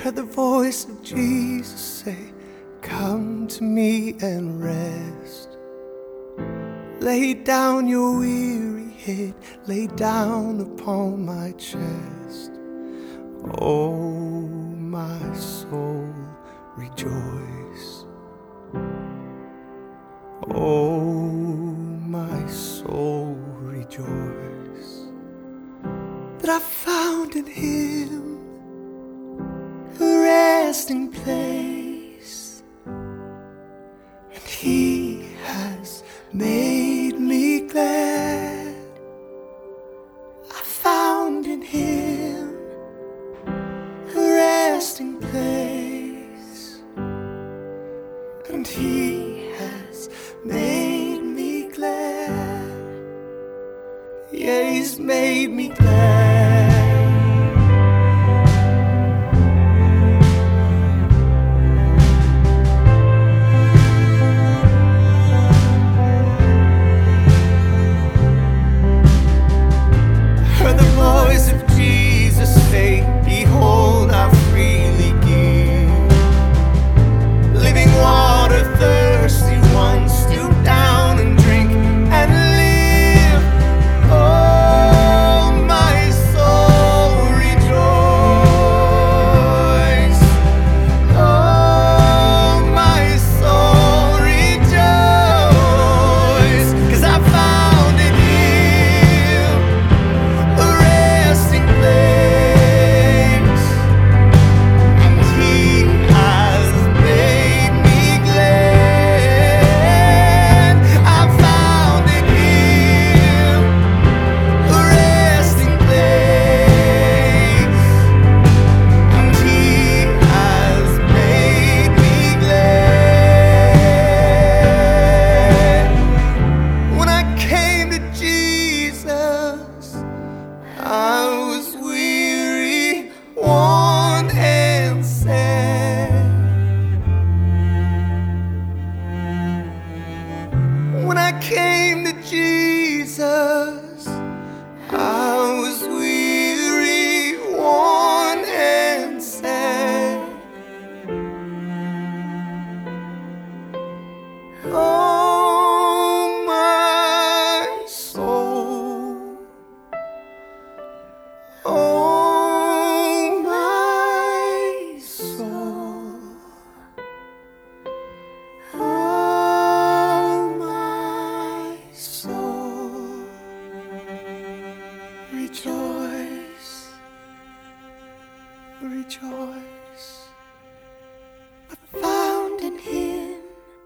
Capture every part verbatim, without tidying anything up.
heard the voice of Jesus say, "Come to me and rest. Lay down your weary head, lay down upon my chest. Oh, my soul, rejoice. Oh, my soul, rejoice, that I found in Him a resting place, and He has made me glad. I found in Him a resting place, and He has made me glad. Yeah, He's made me glad. When I came to Jesus, I was weary, worn, and sad. Oh, my soul. Oh, my soul. Rejoice, rejoice. I found in Him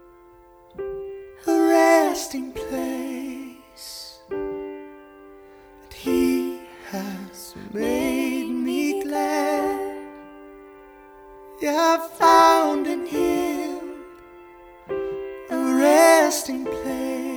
a resting place, and He has made me glad. Yeah, I found in Him a resting place.